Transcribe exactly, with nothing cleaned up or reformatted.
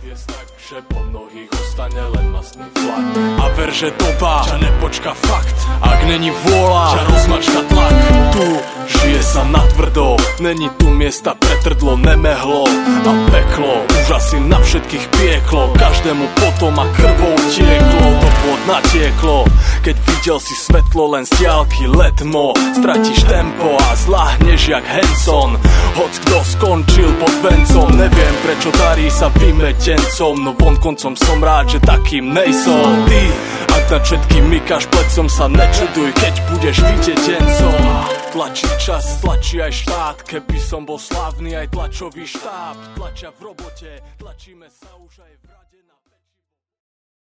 viesť tak, že po mnohých ostane len masný flak. A ver, že doba ťa nepočka fakt, ak není vôľa ťa rozmačka tlak. Tu žije sa natvrdo, není tu miesta pre trdlo, nemehlo a peklo. Už asi na všetkých pieklo, každému potom a krvou tieklo. To pôd natieklo, keď videl si svetlo len z diaľky letmo. Stratíš tempo a zlahneš jak Henson. Hoď kto skončil pod vencom, neviem prečo darí sa vymetencom, no vonkoncom som rád, že takým nejsom. A ty, ak na všetkým mykáš plecom, sa nečuduj, keď budeš vydetencom. Tlačí čas, tlačí aj štát, keby som bol slavný, aj tlačový štáb tlačia v robote, tlačíme sa už aj v...